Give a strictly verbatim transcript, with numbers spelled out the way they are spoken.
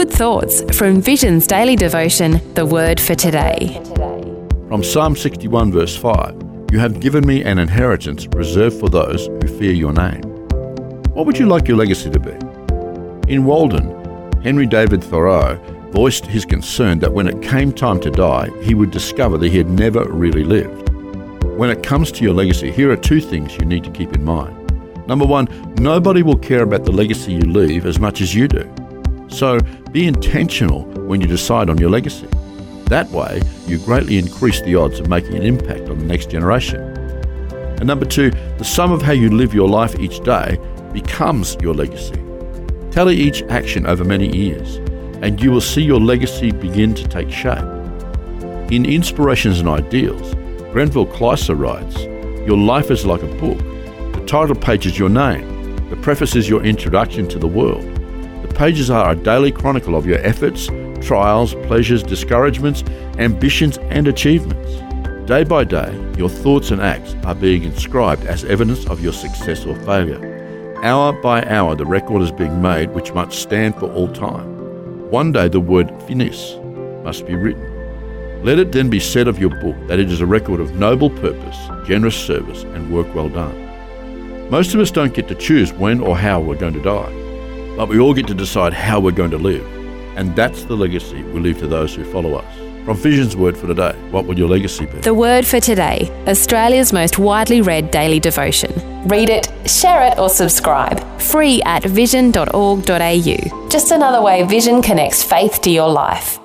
good thoughts from Vision's daily devotion, The Word for Today. From Psalm sixty-one verse five, "You have given me an inheritance reserved for those who fear your name." What would you like your legacy to be? In Walden, Henry David Thoreau voiced his concern that when it came time to die, he would discover that he had never really lived. When it comes to your legacy, here are two things you need to keep in mind. Number one, nobody will care about the legacy you leave as much as you do. So be intentional when you decide on your legacy. That way, you greatly increase the odds of making an impact on the next generation. And number two, the sum of how you live your life each day becomes your legacy. Tally each action over many years, and you will see your legacy begin to take shape. In Inspirations and Ideals, Grenville Kleiser writes, "Your life is like a book. The title page is your name. The preface is your introduction to the world. The pages are a daily chronicle of your efforts, trials, pleasures, discouragements, ambitions, and achievements. Day by day, your thoughts and acts are being inscribed as evidence of your success or failure. Hour by hour, the record is being made which must stand for all time. One day, the word finis must be written. Let it then be said of your book that it is a record of noble purpose, generous service, and work well done." Most of us don't get to choose when or how we're going to die, but we all get to decide how we're going to live. And that's the legacy we leave to those who follow us. From Vision's Word for Today, what would your legacy be? The Word for Today, Australia's most widely read daily devotion. Read it, share it, or subscribe. Free at vision dot org dot a u. Just another way Vision connects faith to your life.